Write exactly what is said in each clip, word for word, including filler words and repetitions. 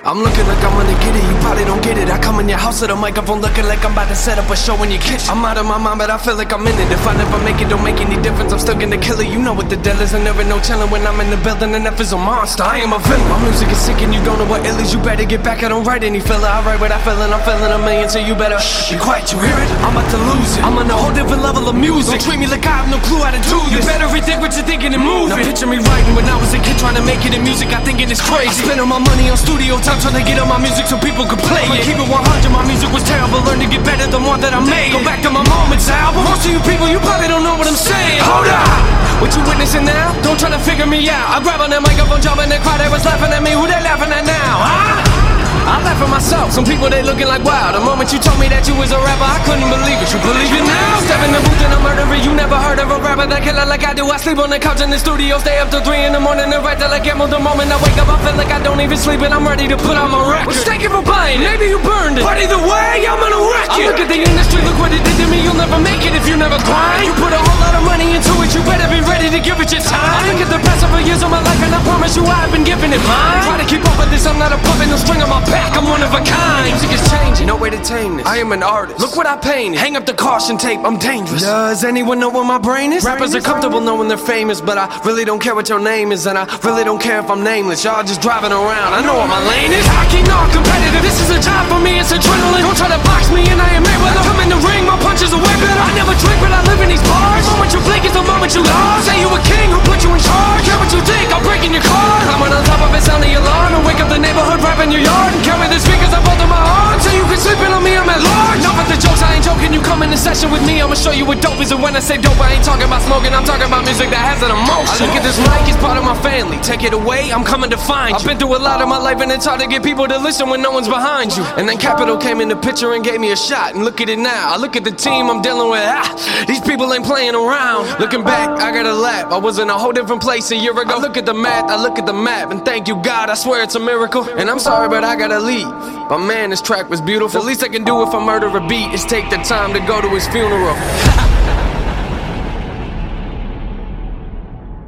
I'm looking like I'm gonna get it, you probably don't get it. I come in your house with a microphone looking like I'm about to set up a show in your kitchen. I'm out of my mind, but I feel like I'm in it. If I never make it, don't make any difference. I'm still gonna kill it, you know what the deal is. I never know chillin' when I'm in the building, and F is a monster. I am a villain. My music is sick and you don't know what ill is. You better get back, I don't write any filler. I write what I feel and I'm feeling a million, so you better shh, be quiet, you hear it? I'm about to lose it. I'm on a whole different level of music. Don't treat me like I have no clue how to do this. You better rethink what you're thinking and move it. Now picture me writing when I was a kid trying to make it in music. I thinking it's crazy. I spend all my money on studio time trying to get on my music so people could play it. Keep it one hundred, my music was terrible. Learn to get better than one that I made. Go back to my Moments album. Most of you people, you probably don't know what I'm saying. Hold up! What you witnessing now? Don't try to figure me out. I grab on that microphone, jump in that crowd, they was laughing at me. Who they laughing at now? Huh? I laugh at myself, some people they looking like wow. The moment you told me that you was a rapper, I couldn't believe it. You believe it now? Step in the booth and I'm murdering. You never heard of a rapper that killer like I do. I sleep on the couch in the studio, stay up till three in the morning and write till I get more. The moment I wake up, I feel like I don't even sleep and I'm ready to put out my record. Well, thank you for buying, maybe you burned it, but either way, I'm gonna wreck it. I look at the industry, look what it did to me. You'll never make it if you never grind. You put a whole lot of money into it, you better be ready to give it your time. I look at the past several years of my life and I promise you I've been giving it mine. Try to keep up with this, I'm not a puppet, no string on my back, I'm one of a kind. Music is changing, no way to tame this. I am an artist, look what I painted. Hang up the caution tape, I'm dangerous. Does anyone know where my brain is? Rappers are comfortable knowing they're famous, but I really don't care what your name is. And I really don't care if I'm nameless. Y'all just driving around, I know what my lane is. Hockey, not competitive, this is a job for me, it's adrenaline. Don't try to box me and I am Mayweather. I come in the ring, my punches are way better. I never drink, but I live in these bars. The moment you blink is the moment you lost. Say you a king, who put you in charge? Care what you think, I'm breaking your car. I'm on top of it, sound the alarm. And wake up the neighborhood, rap in your yard. And carry the speakers up under my arm. So you can sleep in on me, I'm at large. Enough with the jokes, I ain't joking. You come in the session with me, I'ma show you what dope is. And when I say dope, I ain't talking about smoking, I'm talking about music that has an emotion. I look at this mic, it's part of my family. Take it away, I'm coming to find you. I've been through a lot of my life and it's hard to get people to listen when no one's behind you. And then Capital came in the picture and gave me a shot. And look at it now, I look at the team I'm dealing with. Ah, these people ain't playing around. Looking back, I gotta laugh. I was in a whole different place a year ago. I look at the math, I look at the map, and thank you God, I swear it's a miracle. And I'm sorry, but I gotta leave. But man, this track was beautiful. The least I can do if I murder a beat is take the time to go to his funeral.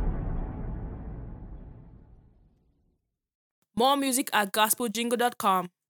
More music at gospel jingle dot com.